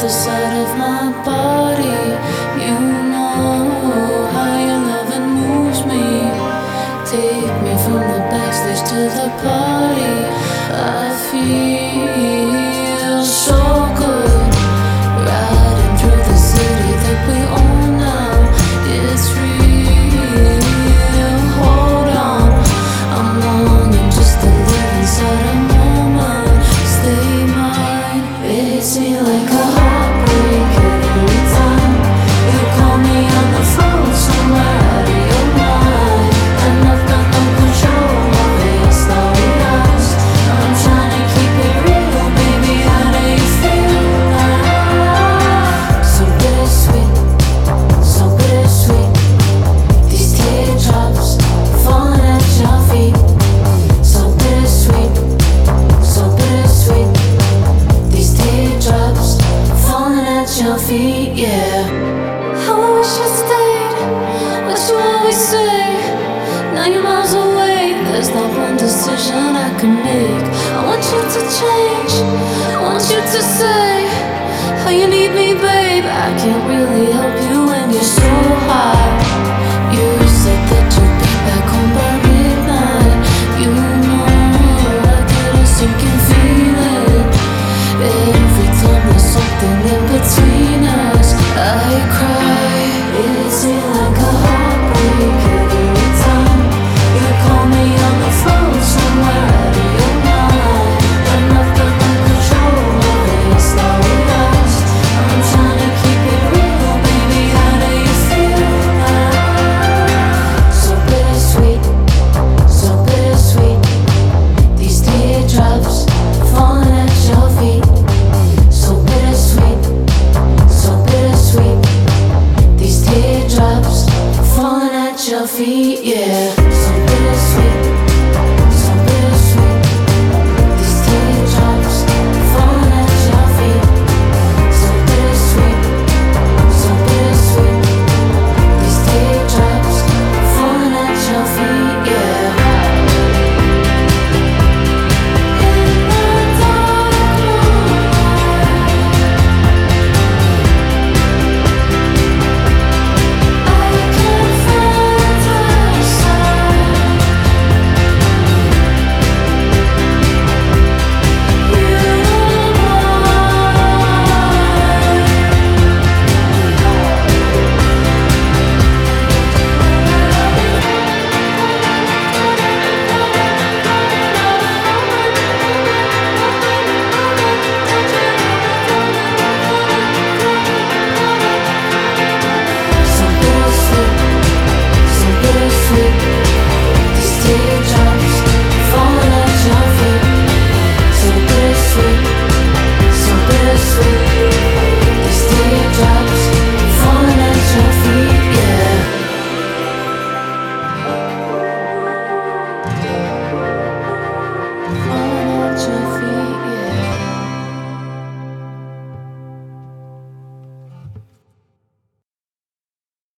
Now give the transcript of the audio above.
the side of my body. You know how your loving moves me. Take me from the backstage to the party. I feel so good, riding through the city that we own now. It's real, hold on, I'm longing just to live inside a moment. Stay mine, it's me like a heartbreak every time you call me on the phone somewhere out of your mind. And I've got no control of it, it's not lost. I'm trying to keep it real, baby, how do you feel now? So bittersweet, so bittersweet. These teardrops falling at your feet. So bittersweet, so bittersweet. These teardrops falling at your feet, yeah. How I wish I stayed, what you always say. Now you're miles away, there's not one decision I can make. I want you to change, I want you to say how you need me, babe. I can't really help you when you're so high. You said that you'd be back home by midnight. You know I get a sinking feeling every time there's something in between us. I cry, it's like a heartbreak every time you call me on the phone somewhere out of your mind. And I've got no control of it, it's not lost. I'm trying to keep it real, baby, how do you feel now? So bittersweet, so bittersweet. These teardrops falling at your feet. So bittersweet, so bittersweet. These teardrops falling at your feet, yeah.